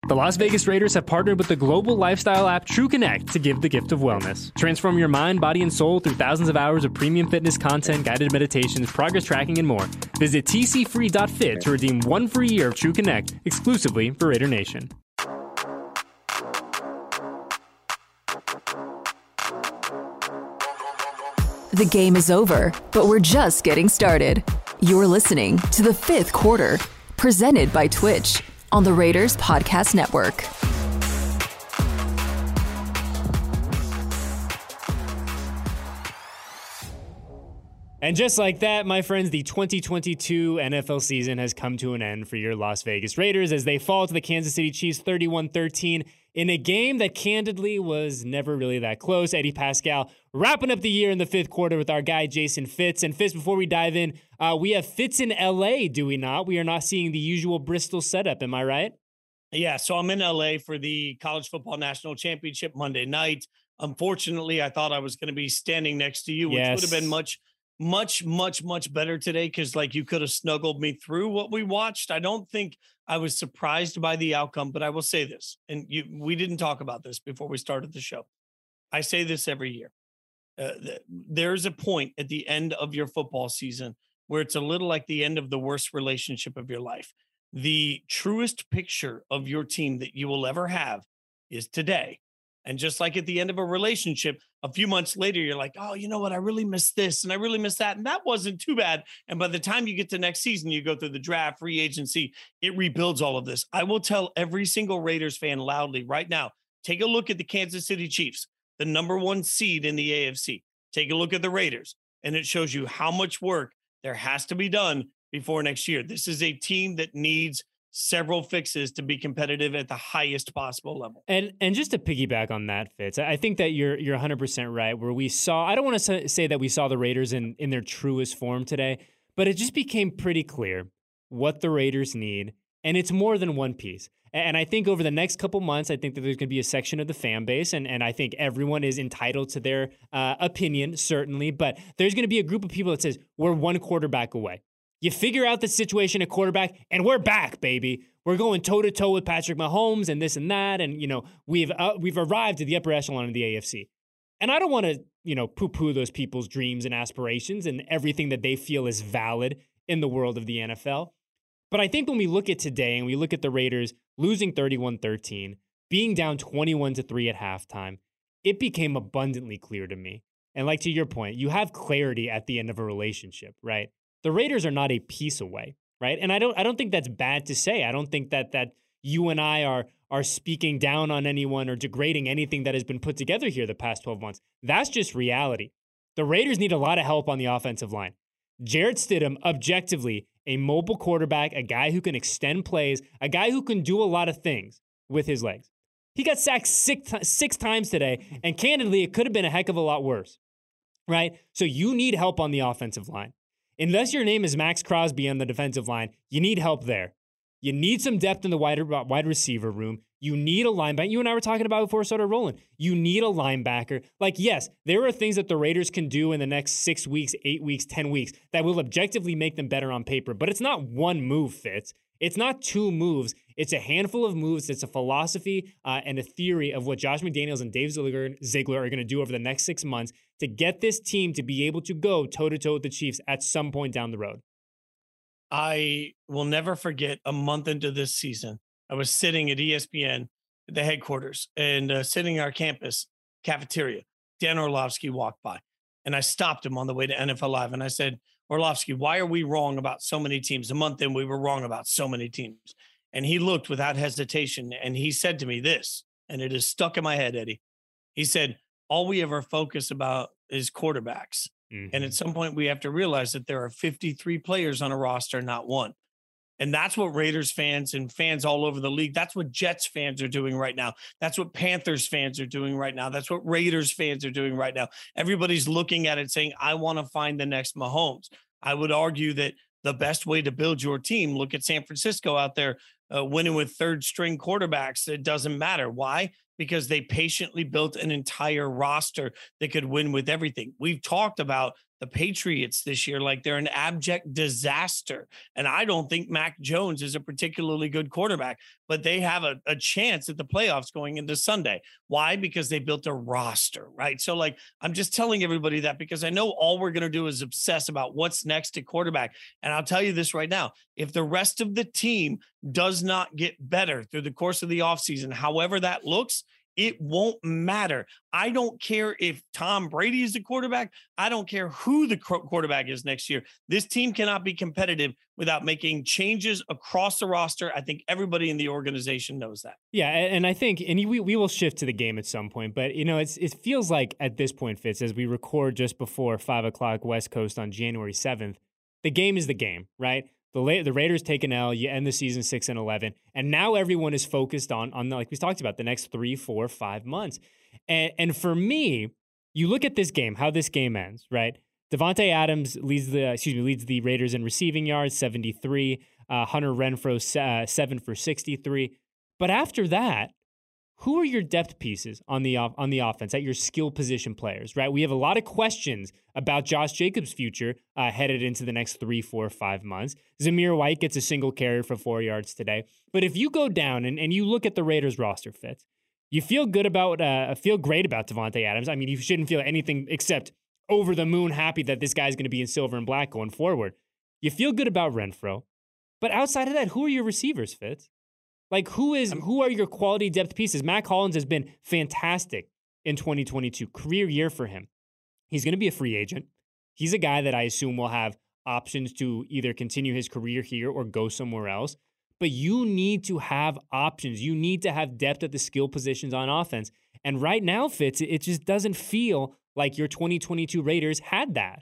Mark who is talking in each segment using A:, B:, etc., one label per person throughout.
A: The Las Vegas Raiders have partnered with the global lifestyle app TrueConnect to give the gift of wellness. Transform your mind, body, and soul through thousands of hours of premium fitness content, guided meditations, progress tracking, and more. Visit tcfree.fit to redeem 1 free year of TrueConnect exclusively for Raider Nation.
B: The game is over, but we're just getting started. You're listening to The Fifth Quarter, presented by Twitch on the Raiders Podcast Network.
A: And just like that, my friends, the 2022 NFL season has come to an end for your Las Vegas Raiders as they fall to the Kansas City Chiefs 31-13 in a game that candidly was never really that close. Eddie Pascal wrapping up the year in the fifth quarter with our guy Jason Fitz. And Fitz, before we dive in, we have Fitz in LA, do we not? We are not seeing the usual Bristol setup, am I right?
C: Yeah, so I'm in LA for the College Football National Championship Monday night. Unfortunately, I thought I was going to be standing next to you, which would have been much better today because, like, you could have snuggled me through what we watched. I don't think I was surprised by the outcome, but I will say this, and we didn't talk about this before we started the show. I say this every year. There's a point at the end of your football season where it's a little like the end of the worst relationship of your life. The truest picture of your team that you will ever have is today. And just like at the end of a relationship, a few months later, you're like, oh, you know what? I really miss this and I really miss that. And that wasn't too bad. And by the time you get to next season, you go through the draft, free agency, it rebuilds all of this. I will tell every single Raiders fan loudly right now, take a look at the Kansas City Chiefs, the number 1 seed in the AFC. Take a look at the Raiders, and it shows you how much work there has to be done before next year. This is a team that needs several fixes to be competitive at the highest possible level.
A: And just to piggyback on that, Fitz, I think that you're 100% right. Where we saw, I don't want to say that we saw the Raiders in their truest form today, but it just became pretty clear what the Raiders need, and it's more than one piece. And I think over the next couple months, I think that there's going to be a section of the fan base, and I think everyone is entitled to their opinion, certainly, but there's going to be a group of people that says, we're one quarterback away. You figure out the situation at quarterback, and we're back, baby. We're going toe-to-toe with Patrick Mahomes and this and that, and, you know, we've arrived at the upper echelon of the AFC. And I don't want to, poo-poo those people's dreams and aspirations and everything that they feel is valid in the world of the NFL. But I think when we look at today and we look at the Raiders losing 31-13, being down 21-3 at halftime, it became abundantly clear to me. And like to your point, you have clarity at the end of a relationship, right? The Raiders are not a piece away, right? And I don't think that's bad to say. I don't think that you and I are speaking down on anyone or degrading anything that has been put together here the past 12 months. That's just reality. The Raiders need a lot of help on the offensive line. Jarrett Stidham, objectively, a mobile quarterback, a guy who can extend plays, a guy who can do a lot of things with his legs. He got sacked six times today, and candidly, it could have been a heck of a lot worse, right? So you need help on the offensive line. Unless your name is Max Crosby on the defensive line, you need help there. You need some depth in the wide receiver room. You need a linebacker. You and I were talking about before we started rolling. You need a linebacker. Like, yes, there are things that the Raiders can do in the next 6 weeks, 8 weeks, 10 weeks that will objectively make them better on paper. But it's not one move, Fitz. It's not 2 moves. It's a handful of moves. It's a philosophy and a theory of what Josh McDaniels and Dave Ziegler are going to do over the next 6 months to get this team to be able to go toe-to-toe with the Chiefs at some point down the road.
C: I will never forget a month into this season, I was sitting at ESPN, the headquarters, and sitting in our campus cafeteria. Dan Orlovsky walked by, and I stopped him on the way to NFL Live, and I said, Orlovsky, why are we wrong about so many teams? A month in, we were wrong about so many teams. And he looked without hesitation, and he said to me this, and it is stuck in my head, Eddie. He said, all we ever focus about is quarterbacks. Mm-hmm. And at some point, we have to realize that there are 53 players on a roster, not one. And that's what Raiders fans and fans all over the league, that's what Jets fans are doing right now. That's what Panthers fans are doing right now. That's what Raiders fans are doing right now. Everybody's looking at it saying, I want to find the next Mahomes. I would argue that the best way to build your team, look at San Francisco out there winning with third string quarterbacks. It doesn't matter. Why? because they patiently built an entire roster that could win with everything. We've talked about the Patriots this year like they're an abject disaster. And I don't think Mac Jones is a particularly good quarterback, but they have a chance at the playoffs going into Sunday. Why? Because they built a roster, right? So, like, I'm just telling everybody that because I know all we're going to do is obsess about what's next at quarterback. And I'll tell you this right now, if the rest of the team does not get better through the course of the offseason, however that looks, it won't matter. I don't care if Tom Brady is the quarterback. I don't care who the quarterback is next year. This team cannot be competitive without making changes across the roster. I think everybody in the organization knows that.
A: Yeah, and I think, and we will shift to the game at some point, but it feels like at this point, Fitz, as we record just before 5 o'clock West Coast on January 7th, the game is the game, right? The Raiders take an L, you end the season 6-11, and now everyone is focused on like we talked about, the next 3, 4, 5 months. And for me, you look at this game, how this game ends, right? Davante Adams leads the Raiders in receiving yards, 73. Hunter Renfrow, 7 for 63. But after that, who are your depth pieces on the offense at your skill position players, right? We have a lot of questions about Josh Jacobs' future headed into the next 3, 4, 5 months. Zamir White gets a single carry for 4 yards today. But if you go down and you look at the Raiders roster, Fitz, you feel great about Davante Adams. I mean, you shouldn't feel anything except over the moon happy that this guy's going to be in silver and black going forward. You feel good about Renfrow. But outside of that, who are your receivers, Fitz? Like, who are your quality depth pieces? Mac Hollins has been fantastic in 2022. Career year for him. He's going to be a free agent. He's a guy that I assume will have options to either continue his career here or go somewhere else. But you need to have options. You need to have depth at the skill positions on offense. And right now, Fitz, it just doesn't feel like your 2022 Raiders had that.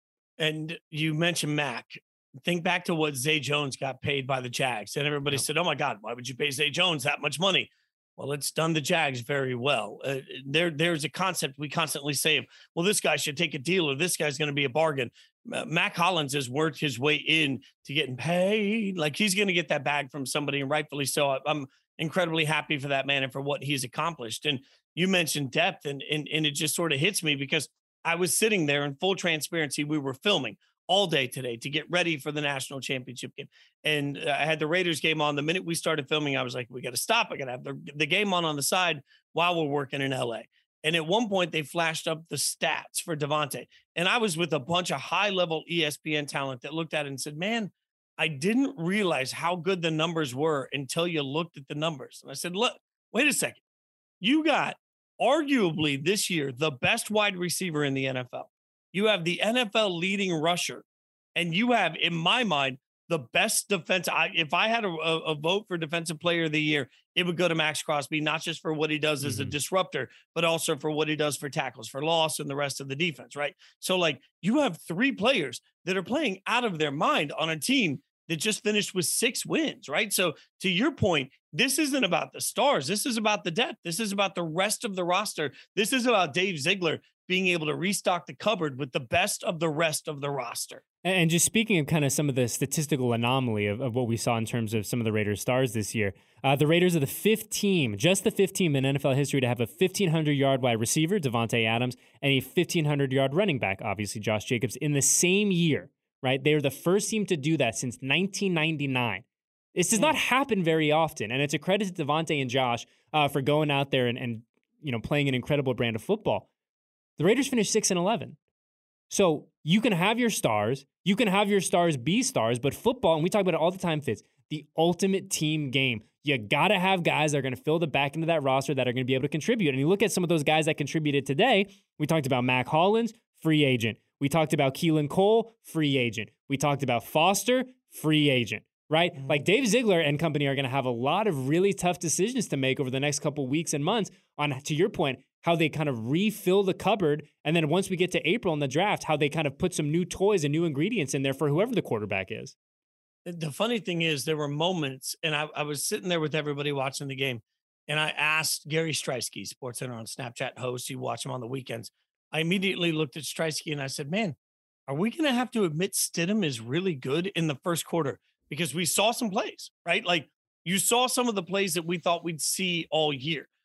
C: And you mentioned Mac. Think back to what Zay Jones got paid by the Jags. And everybody said, oh, my God, why would you pay Zay Jones that much money? Well, it's done the Jags very well. There's a concept we constantly say, well, this guy should take a deal or this guy's going to be a bargain. Mac Hollins has worked his way in to getting paid. Like, he's going to get that bag from somebody, and rightfully so. I'm incredibly happy for that man and for what he's accomplished. And you mentioned depth, and it just sort of hits me because I was sitting there in full transparency. We were filming all day today to get ready for the national championship game. And I had the Raiders game on. The minute we started filming, I was like, we got to stop. I got to have the game on the side while we're working in LA. And at one point they flashed up the stats for Davante. And I was with a bunch of high level ESPN talent that looked at it and said, man, I didn't realize how good the numbers were until you looked at the numbers. And I said, look, wait a second. You got arguably this year the best wide receiver in the NFL. You have the NFL leading rusher, and you have, in my mind, the best defense. If I had a vote for defensive player of the year, it would go to Max Crosby, not just for what he does as a disruptor, but also for what he does for tackles for loss and the rest of the defense, right? So, like, you have 3 players that are playing out of their mind on a team that just finished with 6 wins, right? So, to your point, this isn't about the stars. This is about the depth. This is about the rest of the roster. This is about Dave Ziegler being able to restock the cupboard with the best of the rest of the roster.
A: And just speaking of kind of some of the statistical anomaly of what we saw in terms of some of the Raiders stars this year, the Raiders are the 5th team, just the 5th team in NFL history to have a 1,500-yard wide receiver, Davante Adams, and a 1,500-yard running back, obviously Josh Jacobs, in the same year, right? They are the first team to do that since 1999. This does not happen very often, and it's a credit to Davante and Josh for going out there and playing an incredible brand of football. The Raiders finished 6-11. So you can have your stars. You can have your stars be stars. But football, and we talk about it all the time, Fitz, the ultimate team game. You got to have guys that are going to fill the back end of that roster that are going to be able to contribute. And you look at some of those guys that contributed today. We talked about Mac Hollins, free agent. We talked about Keelan Cole, free agent. We talked about Foster, free agent. Right? Like, Dave Ziegler and company are going to have a lot of really tough decisions to make over the next couple weeks and months on, to your point, how they kind of refill the cupboard. And then once we get to April in the draft, how they kind of put some new toys and new ingredients in there for whoever the quarterback is.
C: The funny thing is, there were moments, and I was sitting there with everybody watching the game, and I asked Gary Streisky, SportsCenter on Snapchat host, you watch him on the weekends. I immediately looked at Streisky and I said, man, are we going to have to admit Stidham is really good in the first quarter? Because we saw some plays, right? Like, you saw some of the plays that we thought we'd see all year.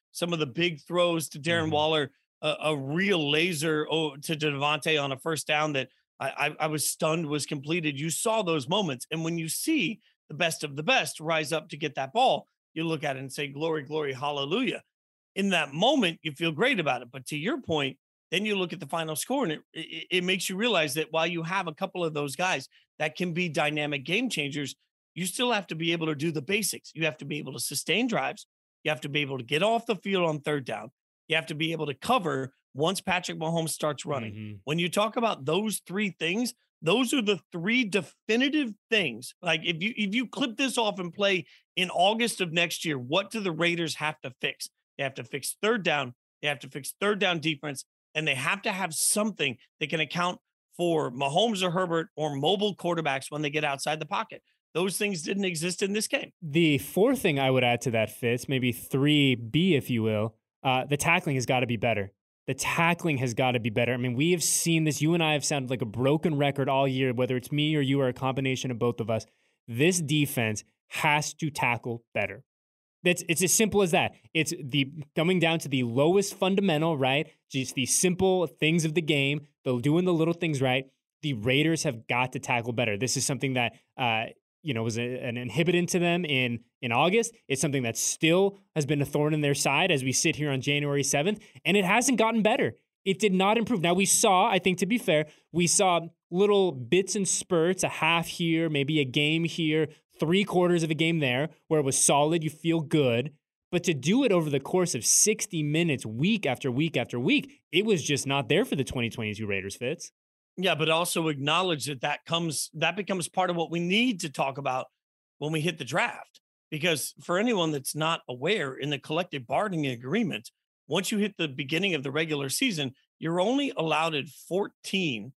C: some of the big throws to Darren Waller, a real laser to Devontae on a first down that I was stunned was completed. You saw those moments. And when you see the best of the best rise up to get that ball, you look at it and say, glory, glory, hallelujah. In that moment, you feel great about it. But to your point, then you look at the final score and it makes you realize that while you have a couple of those guys that can be dynamic game changers, you still have to be able to do the basics. You have to be able to sustain drives. You have to be able to get off the field on third down. You have to be able to cover once Patrick Mahomes starts running. When you talk about those three things, those are the three definitive things. Like if you clip this off and play in August of next year, what do the Raiders have to fix? They have to fix third down. They have to fix third down defense, and they have to have something that can account for Mahomes or Herbert or mobile quarterbacks when they get outside the pocket. Those things didn't exist in this game.
A: The fourth thing I would add to that, Fitz, maybe 3B, if you will, the tackling has got to be better. The tackling has got to be better. I mean, we have seen this. You and I have sounded like a broken record all year, whether it's me or you or a combination of both of us. This defense has to tackle better. It's as simple as that. It's the coming down to the lowest fundamental, right? Just the simple things of the game, doing the little things right. The Raiders have got to tackle better. This is something that was an inhibitant to them in August. It's something that still has been a thorn in their side as we sit here on January 7th, and it hasn't gotten better. It did not improve. Now, we saw, I think to be fair, we saw little bits and spurts, a half here, maybe a game here, 3/4 of a game there, where it was solid, you feel good. But to do it over the course of 60 minutes, week after week after week, it was just not there for the 2022 Raiders, Fitz.
C: Yeah, but also acknowledge that becomes part of what we need to talk about when we hit the draft. Because for anyone that's not aware, in the collective bargaining agreement, once you hit the beginning of the regular season, you're only allotted 14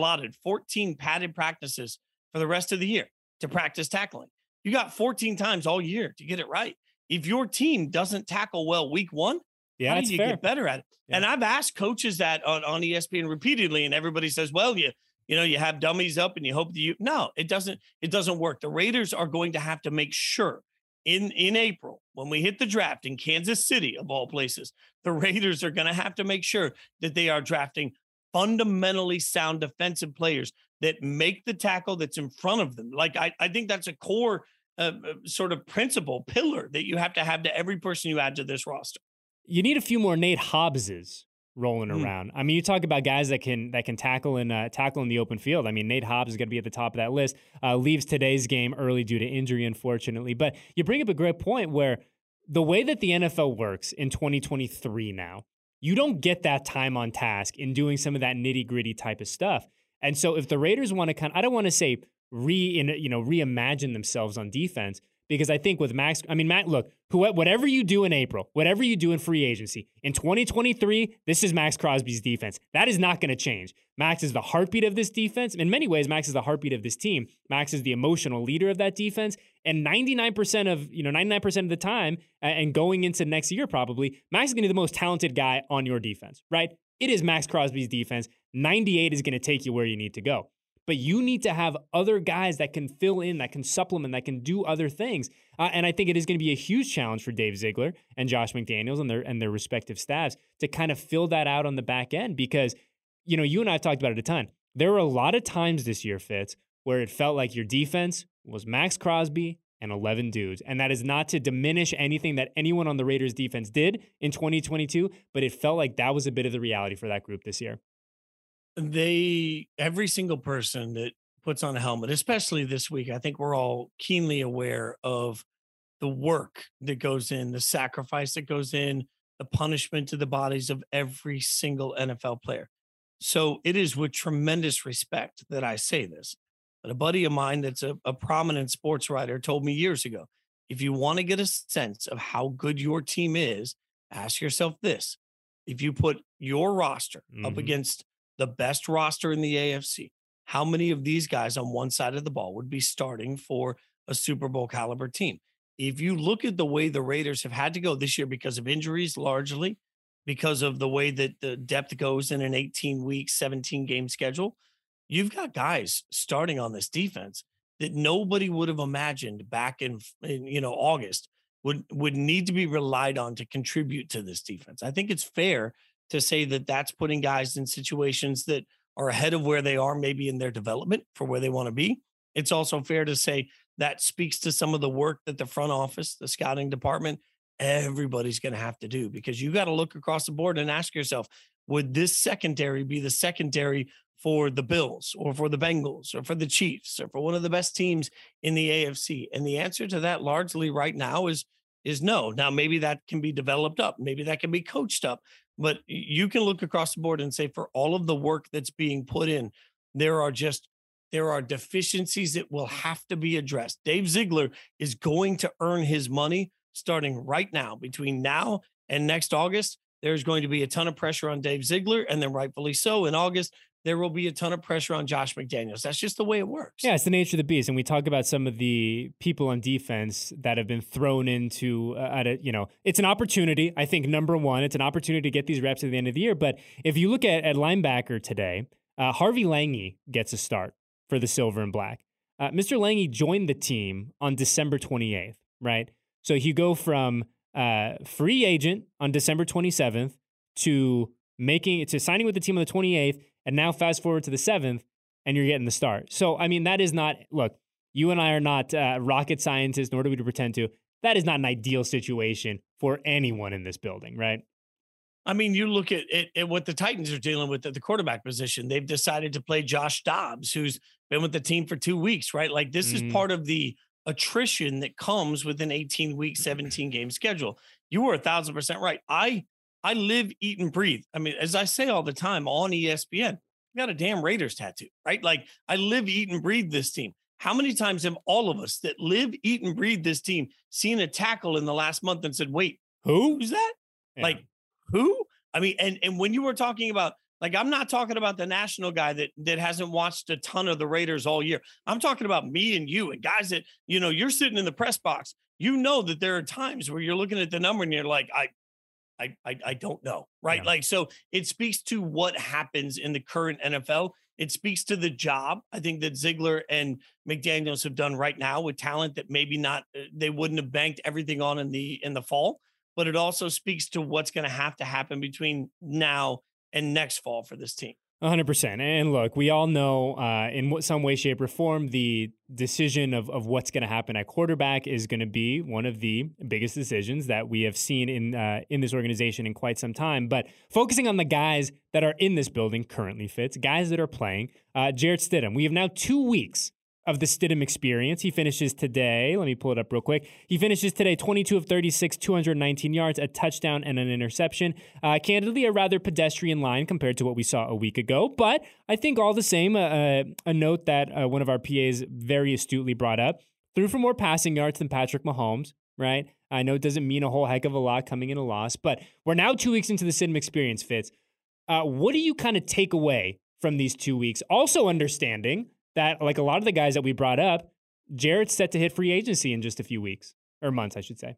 C: padded practices for the rest of the year to practice tackling. You got 14 times all year to get it right. If your team doesn't tackle well week one, how do you get better at it? Yeah. And I've asked coaches that on ESPN repeatedly, and everybody says, well, you have dummies up and you hope that no, it doesn't work. The Raiders are going to have to make sure in April, when we hit the draft in Kansas City, of all places, the Raiders are going to have to make sure that they are drafting fundamentally sound defensive players that make the tackle that's in front of them. Like, I think that's a core sort of pillar that you have to every person you add to this roster.
A: You need a few more Nate Hobbses rolling around. I mean, you talk about guys that can tackle in the open field. I mean, Nate Hobbs is going to be at the top of that list. Leaves today's game early due to injury, unfortunately. But you bring up a great point where the way that the NFL works in 2023 now, you don't get that time on task in doing some of that nitty-gritty type of stuff. And so if the Raiders want to I don't want to say reimagine themselves on defense, because I think with Max, look, whatever you do in April, whatever you do in free agency, in 2023, this is Max Crosby's defense. That is not going to change. Max is the heartbeat of this defense. In many ways, Max is the heartbeat of this team. Max is the emotional leader of that defense. And 99% of the time, and going into next year probably, Max is going to be the most talented guy on your defense, right? It is Max Crosby's defense. 98 is going to take you where you need to go. But you need to have other guys that can fill in, that can supplement, that can do other things. And I think it is going to be a huge challenge for Dave Ziegler and Josh McDaniels and their respective staffs to kind of fill that out on the back end. Because, you and I have talked about it a ton. There were a lot of times this year, Fitz, where it felt like your defense was Max Crosby and 11 dudes. And that is not to diminish anything that anyone on the Raiders defense did in 2022, but it felt like that was a bit of the reality for that group this year.
C: Every single person that puts on a helmet, especially this week, I think we're all keenly aware of the work that goes in, the sacrifice that goes in, the punishment to the bodies of every single NFL player. So it is with tremendous respect that I say this. But a buddy of mine that's a prominent sports writer told me years ago, if you want to get a sense of how good your team is, ask yourself this. If you put your roster up against the best roster in the AFC, how many of these guys on one side of the ball would be starting for a Super Bowl caliber team? If you look at the way the Raiders have had to go this year because of injuries, largely because of the way that the depth goes in an 18-week, 17-game schedule, you've got guys starting on this defense that nobody would have imagined back in August would need to be relied on to contribute to this defense. I think it's fair to say that that's putting guys in situations that are ahead of where they are, maybe in their development for where they want to be. It's also fair to say that speaks to some of the work that the front office, the scouting department, everybody's going to have to do, because you got to look across the board and ask yourself, would this secondary be the secondary for the Bills or for the Bengals or for the Chiefs or for one of the best teams in the AFC? And the answer to that largely right now is no. Now, maybe that can be developed up. Maybe that can be coached up. But you can look across the board and say, for all of the work that's being put in, there are deficiencies that will have to be addressed. Dave Ziegler is going to earn his money starting right now. Between now and next August, there's going to be a ton of pressure on Dave Ziegler, and then rightfully so in August, there will be a ton of pressure on Josh McDaniels. That's just the way it works.
A: Yeah, it's the nature of the beast. And we talk about some of the people on defense that have been thrown into, it's an opportunity. I think, number one, it's an opportunity to get these reps at the end of the year. But if you look at linebacker today, Harvey Langi gets a start for the Silver and Black. Mr. Langi joined the team on December 28th, right? So you go from free agent on December 27th to signing with the team on the 28th, and now fast forward to the 7th, and you're getting the start. So, I mean, that is not, look, you and I are not rocket scientists, nor do we pretend to. That is not an ideal situation for anyone in this building, right?
C: I mean, you look at what the Titans are dealing with at the quarterback position. They've decided to play Josh Dobbs, who's been with the team for 2 weeks, right? Like, this is part of the attrition that comes with an 18-week, 17-game schedule. You were 1,000% right. I live, eat, and breathe. I mean, as I say all the time on ESPN, I got a damn Raiders tattoo, right? Like, I live, eat, and breathe this team. How many times have all of us that live, eat, and breathe this team seen a tackle in the last month and said, wait, who's that? Yeah. Like, who? I mean, and when you were talking about, like, I'm not talking about the national guy that hasn't watched a ton of the Raiders all year. I'm talking about me and you and guys that, you're sitting in the press box. You know that there are times where you're looking at the number and you're like, I don't know, right? Yeah. Like, so it speaks to what happens in the current NFL. It speaks to the job, I think, that Ziegler and McDaniels have done right now with talent that maybe not, they wouldn't have banked everything on in the fall. But it also speaks to what's going to have to happen between now and next fall for this team.
A: 100%. And look, we all know in some way, shape, or form, the decision of what's going to happen at quarterback is going to be one of the biggest decisions that we have seen in this organization in quite some time. But focusing on the guys that are in this building currently, Fitz, guys that are playing, Jarrett Stidham. We have now 2 weeks of the Stidham experience. He finishes today. Let me pull it up real quick. He finishes today 22 of 36, 219 yards, a touchdown, and an interception. Candidly, a rather pedestrian line compared to what we saw a week ago. But I think all the same, a note that one of our PAs very astutely brought up, threw for more passing yards than Patrick Mahomes, right? I know it doesn't mean a whole heck of a lot coming in a loss, but we're now 2 weeks into the Stidham experience, Fitz. What do you kind of take away from these 2 weeks? Also understanding that, like a lot of the guys that we brought up, Jarrett's set to hit free agency in just a few weeks, or months, I should say.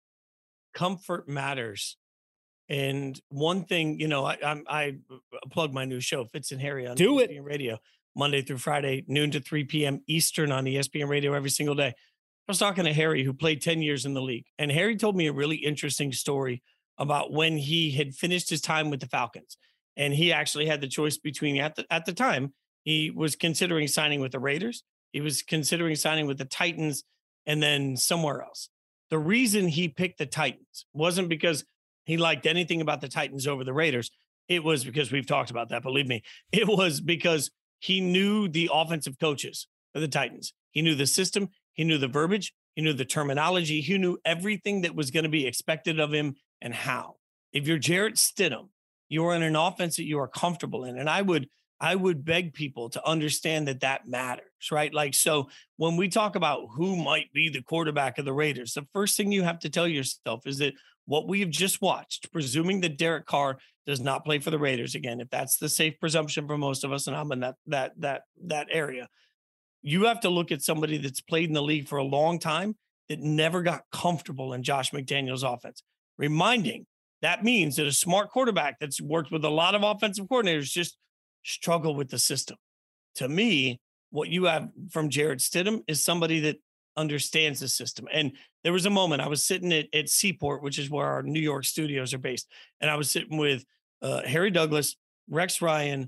C: Comfort matters. And one thing, I plug my new show, Fitz and Harry, on ESPN Radio, Monday through Friday, noon to 3 p.m. Eastern on ESPN Radio every single day. I was talking to Harry, who played 10 years in the league. And Harry told me a really interesting story about when he had finished his time with the Falcons. And he actually had the choice between, at the time, he was considering signing with the Raiders. He was considering signing with the Titans and then somewhere else. The reason he picked the Titans wasn't because he liked anything about the Titans over the Raiders. It was because, we've talked about that, believe me. It was because he knew the offensive coaches of the Titans. He knew the system. He knew the verbiage. He knew the terminology. He knew everything that was going to be expected of him and how. If you're Jarrett Stidham, you're in an offense that you are comfortable in. And I would beg people to understand that matters, right? Like, so when we talk about who might be the quarterback of the Raiders, the first thing you have to tell yourself is that what we have just watched, presuming that Derek Carr does not play for the Raiders again, if that's the safe presumption for most of us, and I'm in that area, you have to look at somebody that's played in the league for a long time that never got comfortable in Josh McDaniels' offense. Reminding that means that a smart quarterback that's worked with a lot of offensive coordinators just struggle with the system. To me, what you have from Jarrett Stidham is somebody that understands the system. And there was a moment I was sitting at Seaport, which is where our New York studios are based. And I was sitting with Harry Douglas, Rex Ryan,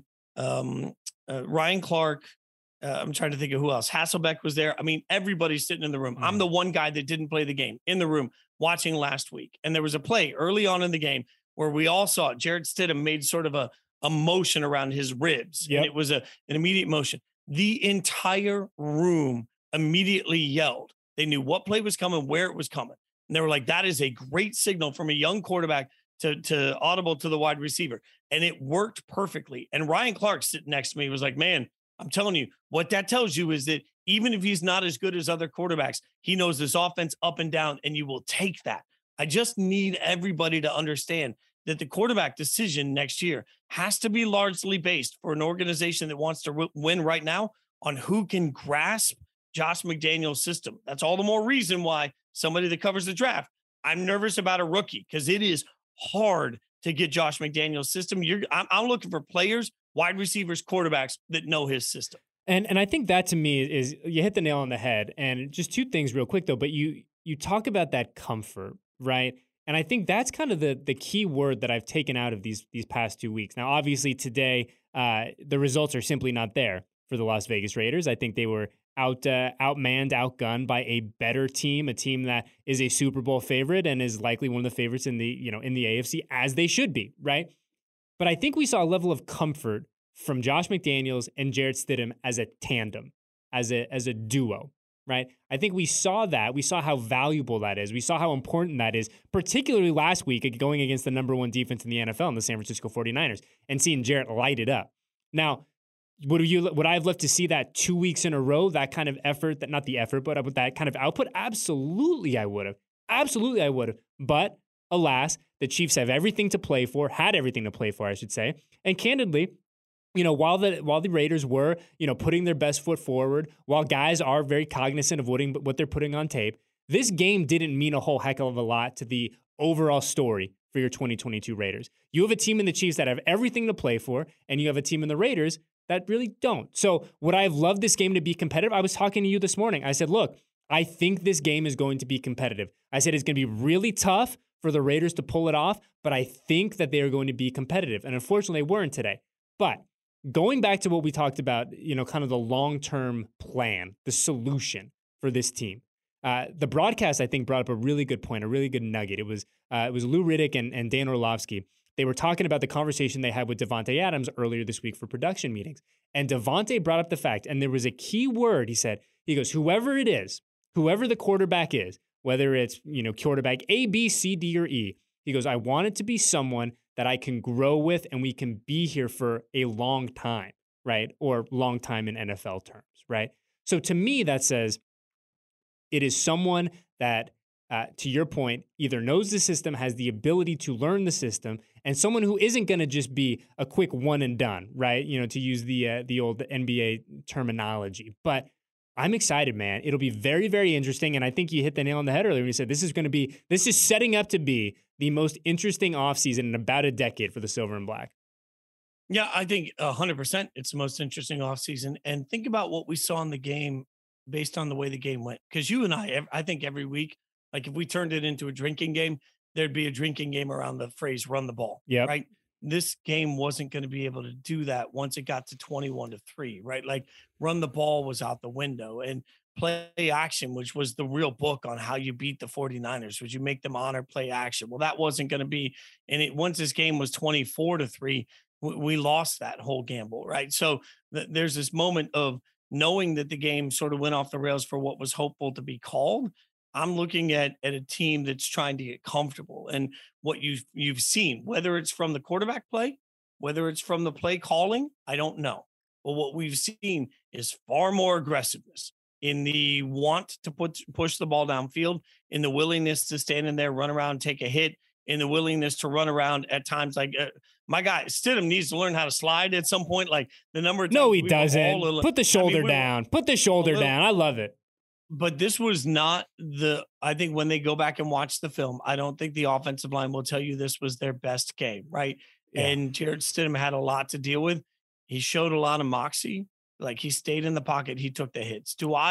C: Ryan Clark. I'm trying to think of who else. Hasselbeck was there. I mean, everybody's sitting in the room. I'm the one guy that didn't play the game in the room watching last week. And there was a play early on in the game where we all saw it. Jarrett Stidham made sort of a motion around his ribs. Yep. And it was an immediate motion. The entire room immediately yelled. They knew what play was coming, where it was coming. And they were like, that is a great signal from a young quarterback to audible to the wide receiver. And it worked perfectly. And Ryan Clark sitting next to me was like, man, I'm telling you, what that tells you is that even if he's not as good as other quarterbacks, he knows this offense up and down, and you will take that. I just need everybody to understand that the quarterback decision next year has to be largely based for an organization that wants to win right now on who can grasp Josh McDaniels' system. That's all the more reason why somebody that covers the draft, I'm nervous about a rookie because it is hard to get Josh McDaniels' system. I'm looking for players, wide receivers, quarterbacks that know his system.
A: And I think that to me is you hit the nail on the head. And just two things real quick though, but you talk about that comfort, right? And I think that's kind of the key word that I've taken out of these past 2 weeks. Now, obviously today, the results are simply not there for the Las Vegas Raiders. I think they were outmanned, outgunned by a better team, a team that is a Super Bowl favorite and is likely one of the favorites in the AFC, as they should be, right? But I think we saw a level of comfort from Josh McDaniels and Jarrett Stidham as a tandem, as a duo, right? I think we saw that. We saw how valuable that is. We saw how important that is, particularly last week going against the number one defense in the NFL in the San Francisco 49ers and seeing Jarrett light it up. Now, would I have loved to see that 2 weeks in a row, that kind of effort, but that kind of output? Absolutely, I would have. Absolutely, I would have. But alas, the Chiefs have everything to play for, had everything to play for, I should say. And candidly, while the Raiders were, putting their best foot forward, while guys are very cognizant of what they're putting on tape, this game didn't mean a whole heck of a lot to the overall story for your 2022 Raiders. You have a team in the Chiefs that have everything to play for, and you have a team in the Raiders that really don't. So would I have loved this game to be competitive? I was talking to you this morning. I said, look, I think this game is going to be competitive. I said it's going to be really tough for the Raiders to pull it off, but I think that they are going to be competitive. And unfortunately, they weren't today. But going back to what we talked about, kind of the long-term plan, the solution for this team. The broadcast, I think, brought up a really good point, a really good nugget. It was Lou Riddick and Dan Orlovsky. They were talking about the conversation they had with Davante Adams earlier this week for production meetings. And Davante brought up the fact, and there was a key word. He goes, whoever it is, whoever the quarterback is, whether it's, quarterback A, B, C, D, or E, he goes, I want it to be someone that I can grow with and we can be here for a long time, right? Or long time in NFL terms, right? So to me, that says it is someone that, to your point, either knows the system, has the ability to learn the system, and someone who isn't going to just be a quick one and done, right? To use the old NBA terminology. But I'm excited, man. It'll be very, very interesting. And I think you hit the nail on the head earlier when you said this is setting up to be the most interesting offseason in about a decade for the Silver and Black.
C: Yeah, I think 100% it's the most interesting offseason. And think about what we saw in the game based on the way the game went. Because you and I think every week, like if we turned it into a drinking game, there'd be a drinking game around the phrase run the ball.
A: Yeah.
C: Right. This game wasn't going to be able to do that once it got to 21-3, right? Like run the ball was out the window, and play action, which was the real book on how you beat the 49ers, would you make them honor play action? Well, that wasn't going to be, and once this game was 24-3, we lost that whole gamble, right? So there's this moment of knowing that the game sort of went off the rails for what was hopeful to be called. I'm looking at a team that's trying to get comfortable, and what you've seen, whether it's from the quarterback play, whether it's from the play calling, I don't know. But what we've seen is far more aggressiveness in the want to push the ball downfield, in the willingness to stand in there, run around, take a hit, in the willingness to run around at times. Like my guy Stidham needs to learn how to slide at some point. Like the number of times
A: no, he doesn't. Put the shoulder down. Put the shoulder down. I love it.
C: But this was not I think when they go back and watch the film, I don't think the offensive line will tell you this was their best game, right? Yeah. And Jarrett Stidham had a lot to deal with. He showed a lot of moxie. Like he stayed in the pocket. He took the hits. Do I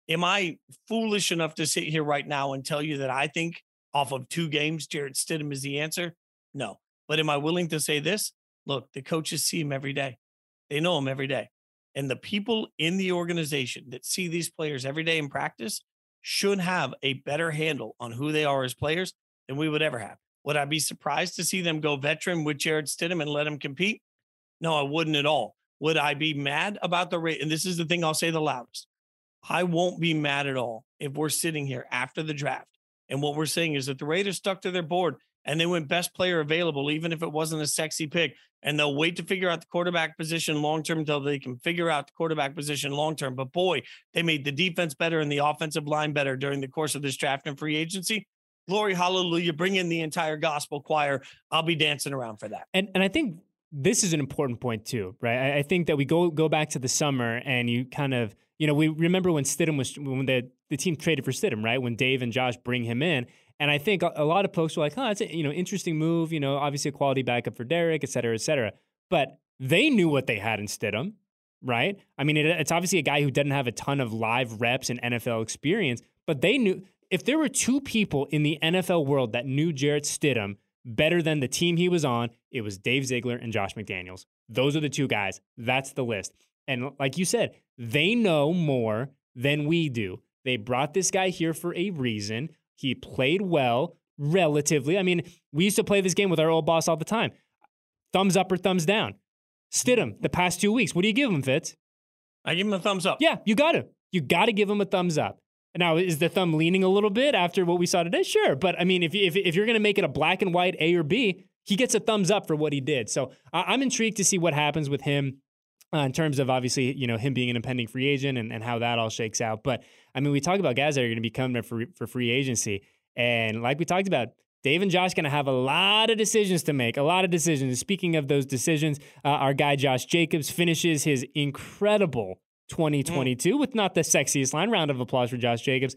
C: Am I foolish enough to sit here right now and tell you that I think off of 2 games, Jarrett Stidham is the answer? No. But am I willing to say this? Look, the coaches see him every day. They know him every day. And the people in the organization that see these players every day in practice should have a better handle on who they are as players than we would ever have. Would I be surprised to see them go veteran with Jarrett Stidham and let him compete? No, I wouldn't at all. Would I be mad about the rate? And this is the thing I'll say the loudest. I won't be mad at all if we're sitting here after the draft and what we're saying is that the Raiders stuck to their board and they went best player available, even if it wasn't a sexy pick. And they'll wait to figure out the quarterback position long-term until they can figure out the quarterback position long-term. But boy, they made the defense better and the offensive line better during the course of this draft and free agency. Glory, hallelujah, bring in the entire gospel choir. I'll be dancing around for that.
A: And I think this is an important point too, right? I think that we go back to the summer and you kind of, we remember when Stidham when the team traded for Stidham, right? When Dave and Josh bring him in. And I think a lot of folks were like, it's an interesting move, obviously a quality backup for Derek, et cetera, et cetera. But they knew what they had in Stidham, right? I mean, it's obviously a guy who doesn't have a ton of live reps and NFL experience, but they knew if there were 2 people in the NFL world that knew Jarrett Stidham better than the team he was on, it was Dave Ziegler and Josh McDaniels. Those are the 2 guys. That's the list. And like you said, they know more than we do. They brought this guy here for a reason. He played well, relatively. I mean, we used to play this game with our old boss all the time. Thumbs up or thumbs down. Stidham, the past 2 weeks, what do you give him, Fitz?
C: I give him a thumbs up.
A: Yeah, you got to. You got to give him a thumbs up. Now, is the thumb leaning a little bit after what we saw today? Sure. But, I mean, if you're going to make it a black and white A or B, he gets a thumbs up for what he did. So I'm intrigued to see what happens with him in terms of, obviously, him being an impending free agent and how that all shakes out. But, I mean, we talk about guys that are going to be coming for free agency. And like we talked about, Dave and Josh going to have a lot of decisions to make, a lot of decisions. Speaking of those decisions, our guy Josh Jacobs finishes his incredible 2022 with not the sexiest line. Round of applause for Josh Jacobs.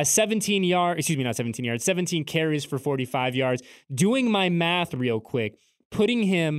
A: 17 carries for 45 yards. Doing my math real quick, putting him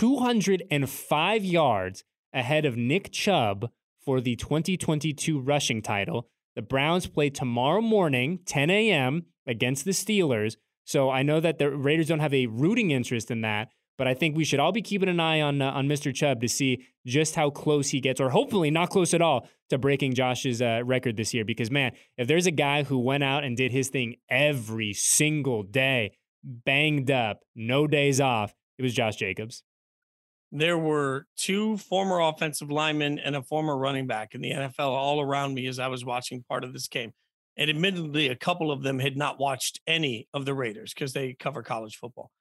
A: 205 yards ahead of Nick Chubb for the 2022 rushing title. The Browns play tomorrow morning, 10 a.m. against the Steelers. So I know that the Raiders don't have a rooting interest in that, but I think we should all be keeping an eye on Mr. Chubb to see just how close he gets, or hopefully not close at all, to breaking Josh's record this year. Because, man, if there's a guy who went out and did his thing every single day, banged up, no days off, it was Josh Jacobs.
C: There were 2 former offensive linemen and a former running back in the NFL all around me as I was watching part of this game. And admittedly, a couple of them had not watched any of the Raiders because they cover college football.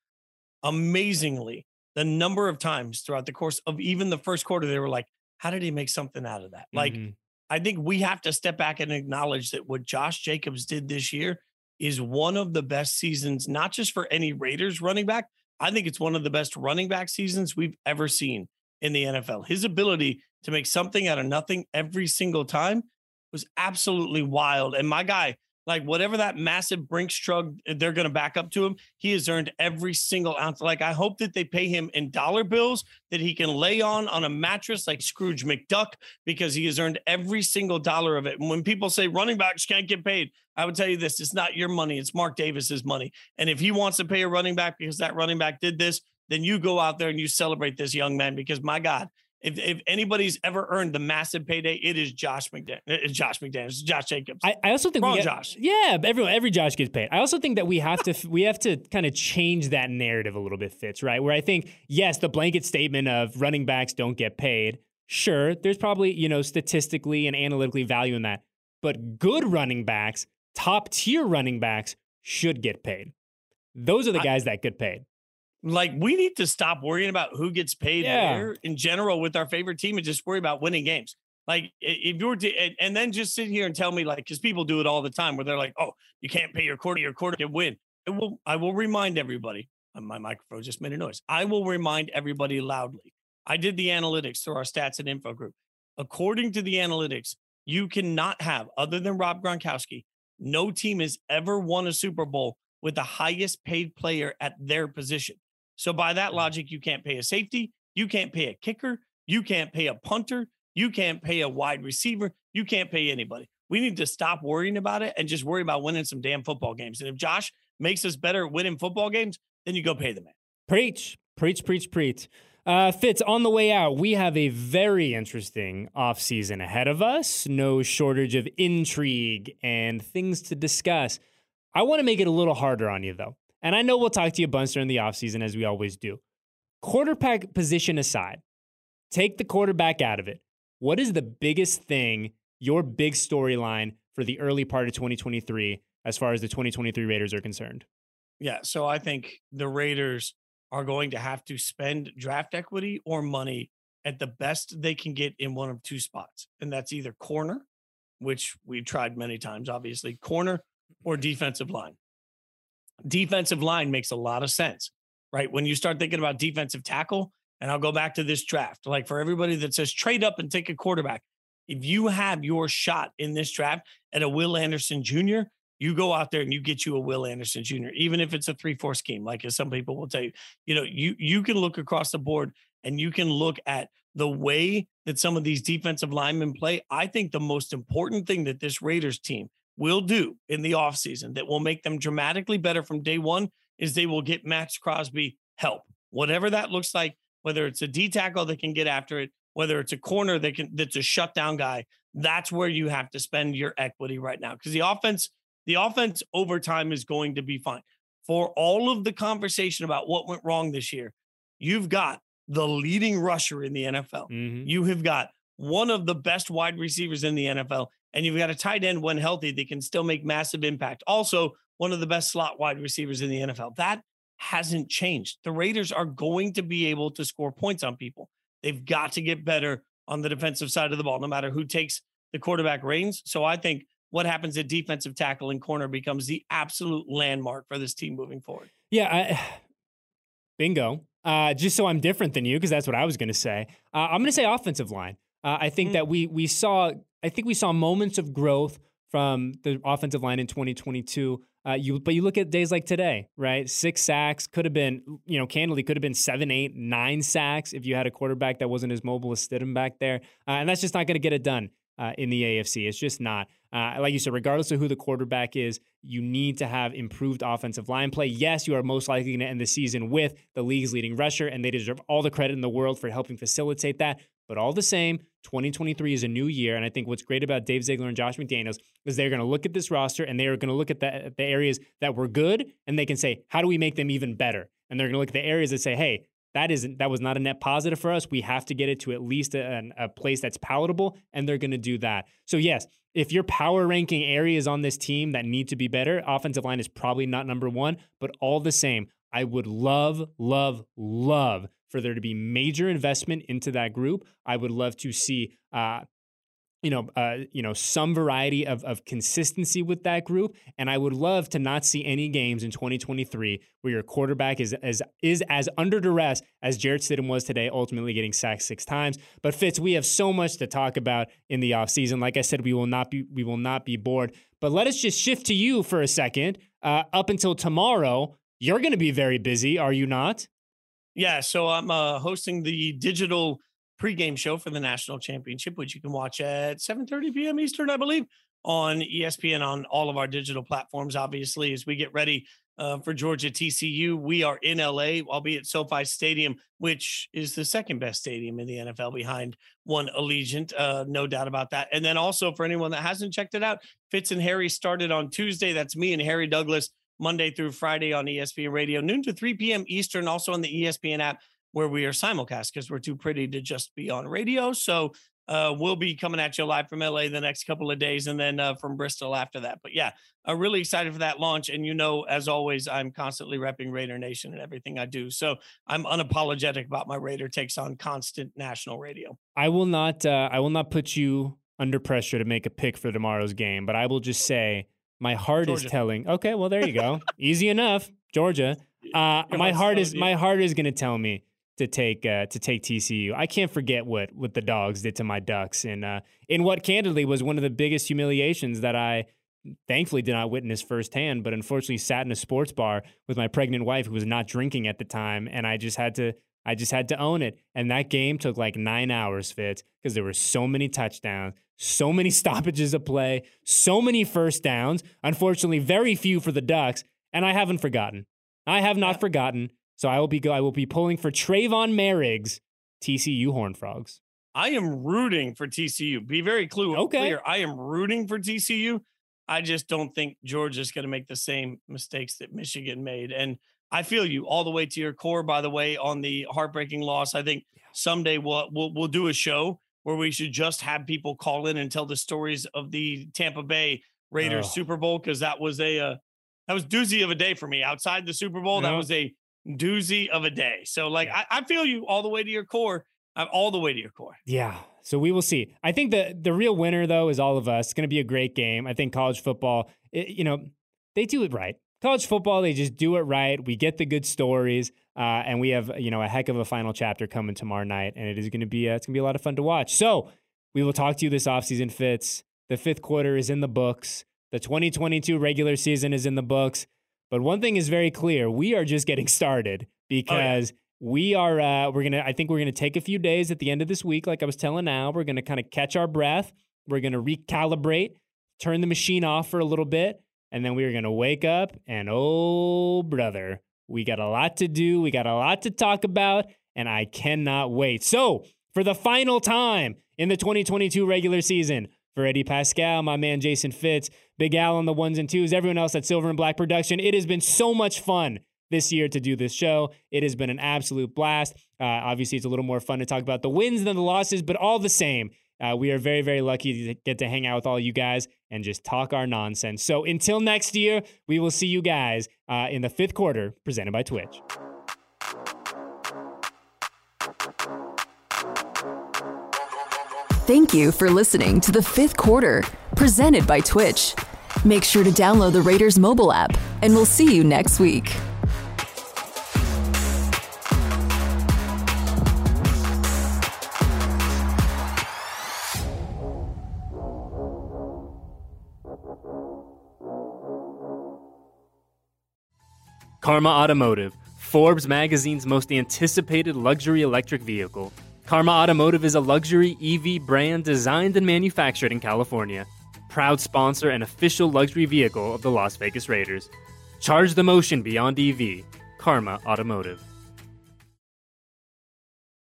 C: Amazingly, the number of times throughout the course of even the first quarter, they were like, how did he make something out of that? Like, I think we have to step back and acknowledge that what Josh Jacobs did this year is one of the best seasons, not just for any Raiders running back. I think it's one of the best running back seasons we've ever seen in the NFL. His ability to make something out of nothing every single time was absolutely wild. And my guy, like whatever that massive Brinks truck they're going to back up to him, he has earned every single ounce. Like, I hope that they pay him in dollar bills that he can lay on a mattress like Scrooge McDuck, because he has earned every single dollar of it. And when people say running backs can't get paid, I would tell you this, it's not your money. It's Mark Davis's money. And if he wants to pay a running back because that running back did this, then you go out there and you celebrate this young man, because my God, if anybody's ever earned the massive payday, it is Josh McDaniels. It's Josh Jacobs.
A: I also think
C: Josh.
A: Yeah, every Josh gets paid. I also think that we have to kind of change that narrative a little bit, Fitz, right? Where I think, yes, the blanket statement of running backs don't get paid. Sure, there's probably, statistically and analytically value in that. But good running backs, top tier running backs, should get paid. Those are the guys that get paid.
C: Like, we need to stop worrying about who gets paid where in general with our favorite team and just worry about winning games. Like, if you're and then just sit here and tell me, like, because people do it all the time where they're like, oh, you can't pay your quarter to win. I will remind everybody. My microphone just made a noise. I will remind everybody loudly. I did the analytics through our stats and info group. According to the analytics, you cannot have, other than Rob Gronkowski, no team has ever won a Super Bowl with the highest paid player at their position. So by that logic, you can't pay a safety, you can't pay a kicker, you can't pay a punter, you can't pay a wide receiver, you can't pay anybody. We need to stop worrying about it and just worry about winning some damn football games. And if Josh makes us better at winning football games, then you go pay the man.
A: Preach, preach, preach, preach. Fitz, on the way out, we have a very interesting offseason ahead of us. No shortage of intrigue and things to discuss. I want to make it a little harder on you, though. And I know we'll talk to you a bunch during the offseason, as we always do. Quarterback position aside, take the quarterback out of it. What is the biggest thing, your big storyline for the early part of 2023 as far as the 2023 Raiders are concerned?
C: Yeah, so I think the Raiders are going to have to spend draft equity or money at the best they can get in one of two spots. And that's either corner, which we've tried many times, obviously, corner or defensive line. Defensive line makes a lot of sense, right? When you start thinking about defensive tackle, and I'll go back to this draft, like for everybody that says trade up and take a quarterback, if you have your shot in this draft at a Will Anderson Jr., you go out there and you get you a Will Anderson Jr., even if it's a 3-4 scheme, like as some people will tell you. You can look across the board and you can look at the way that some of these defensive linemen play. I think the most important thing that this Raiders team will do in the offseason that will make them dramatically better from day one is they will get Maxx Crosby help, whatever that looks like, whether it's a D tackle that can get after it, whether it's a corner that's a shutdown guy. That's where you have to spend your equity right now, because the offense over time is going to be fine. For all of the conversation about what went wrong this year, you've got the leading rusher in the NFL.
A: Mm-hmm.
C: You have got one of the best wide receivers in the NFL, and you've got a tight end when healthy that can still make massive impact. Also, one of the best slot wide receivers in the NFL. That hasn't changed. The Raiders are going to be able to score points on people. They've got to get better on the defensive side of the ball, no matter who takes the quarterback reins. So I think what happens at defensive tackle and corner becomes the absolute landmark for this team moving forward.
A: Yeah, bingo. Just so I'm different than you, because that's what I was going to say. I'm going to say offensive line. I think that we saw moments of growth from the offensive line in 2022. But you look at days like today, right? 6 sacks could have been, candidly could have been 7, 8, 9 sacks if you had a quarterback that wasn't as mobile as Stidham back there. And that's just not going to get it done in the AFC. It's just not. Like you said, regardless of who the quarterback is, you need to have improved offensive line play. Yes, you are most likely going to end the season with the league's leading rusher, and they deserve all the credit in the world for helping facilitate that. But all the same, 2023 is a new year, and I think what's great about Dave Ziegler and Josh McDaniels is they're going to look at this roster, and they are going to look at the areas that were good, and they can say, how do we make them even better? And they're going to look at the areas that say, hey, that was not a net positive for us. We have to get it to at least a place that's palatable, and they're going to do that. So yes, if you're power ranking areas on this team that need to be better, offensive line is probably not number one, but all the same, I would love, love, love for there to be major investment into that group. I would love to see some variety of consistency with that group. And I would love to not see any games in 2023 where your quarterback is as under duress as Jarrett Stidham was today, ultimately getting sacked 6 times. But Fitz, we have so much to talk about in the offseason. Like I said, we will not be bored. But let us just shift to you for a second. Up until tomorrow, you're going to be very busy, are you not?
C: Yeah, so I'm hosting the digital pregame show for the national championship, which you can watch at 7:30 p.m. Eastern, I believe, on ESPN, on all of our digital platforms. Obviously, as we get ready for Georgia TCU, we are in LA. I'll be at SoFi Stadium, which is the second best stadium in the NFL behind one Allegiant, no doubt about that. And then also for anyone that hasn't checked it out, Fitz and Harry started on Tuesday. That's me and Harry Douglas, Monday through Friday on ESPN Radio, noon to 3 p.m. Eastern, also on the ESPN app, where we are simulcast because we're too pretty to just be on radio. So we'll be coming at you live from LA the next couple of days, and then from Bristol after that. But yeah, I'm really excited for that launch. And as always, I'm constantly repping Raider Nation and everything I do. So I'm unapologetic about my Raider takes on constant national radio. I will not
A: put you under pressure to make a pick for tomorrow's game, but I will just say my heart
C: Georgia.
A: is telling. Okay, well there you go. Easy enough, Georgia. My heart is going to tell me to take TCU. I can't forget what the Dogs did to my Ducks, and in what candidly was one of the biggest humiliations that I thankfully did not witness firsthand, but unfortunately sat in a sports bar with my pregnant wife who was not drinking at the time, and I just had to I just had to own it. And that game took like 9 hours, Fitz, because there were so many touchdowns, so many stoppages of play, so many first downs. Unfortunately, very few for the Ducks. And I haven't forgotten. I have not forgotten. So I will be pulling for Trayvon Merrick's TCU Horned Frogs.
C: I am rooting for TCU. Be very clear. I am rooting for TCU. I just don't think Georgia's going to make the same mistakes that Michigan made. And I feel you all the way to your core, by the way, on the heartbreaking loss. I think someday we'll do a show where we should just have people call in and tell the stories of the Tampa Bay Raiders Super Bowl, because that was doozy of a day for me. Outside the Super Bowl, that was a doozy of a day. So I feel you all the way to your core. All the way to your core.
A: Yeah. So we will see. I think the real winner, though, is all of us. It's going to be a great game. I think college football, they do it right. College football, they just do it right. We get the good stories, and we have a heck of a final chapter coming tomorrow night, and it's going to be a lot of fun to watch. So we will talk to you this offseason, Fitz. The fifth quarter is in the books. The 2022 regular season is in the books. But one thing is very clear: we are just getting started because. We are, I think we're going to take a few days at the end of this week. Like I was telling Al, we're going to kind of catch our breath. We're going to recalibrate, turn the machine off for a little bit. And then we're going to wake up and, oh, brother, we got a lot to do. We got a lot to talk about, and I cannot wait. So for the final time in the 2022 regular season, for Eddie Pascal, my man Jason Fitz, Big Al on the ones and twos, everyone else at Silver and Black Production, it has been so much fun this year to do this show. It has been an absolute blast. Obviously, it's a little more fun to talk about the wins than the losses, but all the same, we are very, very lucky to get to hang out with all you guys and just talk our nonsense. So until next year, we will see you guys in the fifth quarter, presented by Twitch.
B: Thank you for listening to the fifth quarter, presented by Twitch. Make sure to download the Raiders mobile app, and we'll see you next week.
A: Karma Automotive, Forbes magazine's most anticipated luxury electric vehicle. Karma Automotive is a luxury EV brand designed and manufactured in California. Proud sponsor and official luxury vehicle of the Las Vegas Raiders. Charge the motion beyond EV. Karma Automotive.